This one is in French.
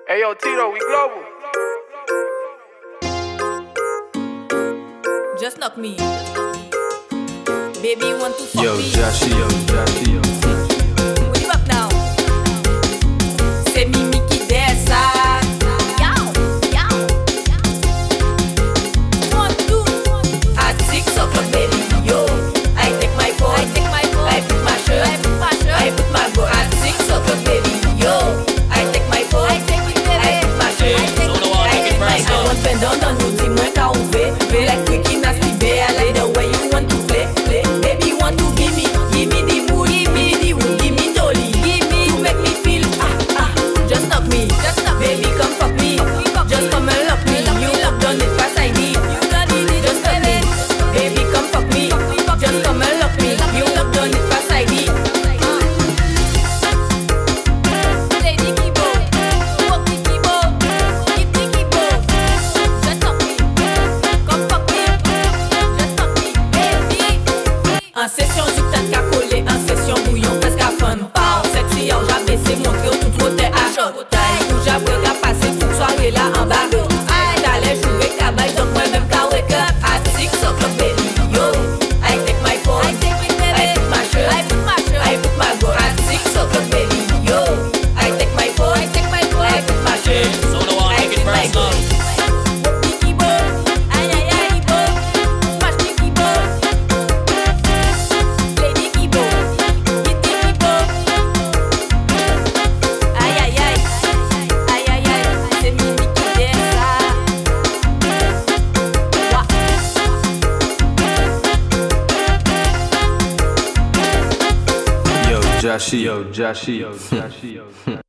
Hey yo, Tito, we global. Just knock me. Baby, you want to fuck Yo, me? Joshy, yo. Put him up now. C'est Mimi qui descend. Yow, yow. 1, 2. At 6 o'clock, baby, yo. I take my phone. I put my shirt. I put my bra. At 6 o'clock, baby, yo. I take my phone. I put my shirt. I take my phone. I want spend on you, dis-moi qu'à ouvrir. Feel like freaking nasty bear. I like the way you want to play. Baby, you want to give me the mood, give me the wood, give me dolly, give me to make me feel just knock me, baby, come fuck me, just come and lock me, you have done it fast I need, just knock me, baby, come fuck me, just come and lock me, you have done it fast I need. Lady Kibo, walk the Kibo, give the Kibo, just knock me, come fuck me, just knock me, baby. En session, j'ai qu'à coller, en session, bouillon, presque à fun. Pow, sexy, oh, j'avais c'est montré au tout côté à chaud. Taille, où j'avais qu'à passer toute soirée là en bas. Aïe, t'allais jouer cabaye, donc moi-même qu'à wake up. At 6 o'clock, baby, yo. I take my phone, I put my shirt, I put my bra. At 6 o'clock, baby, yo. I take my phone, I put my shirt, So no one make it personal. Yo, Joshy.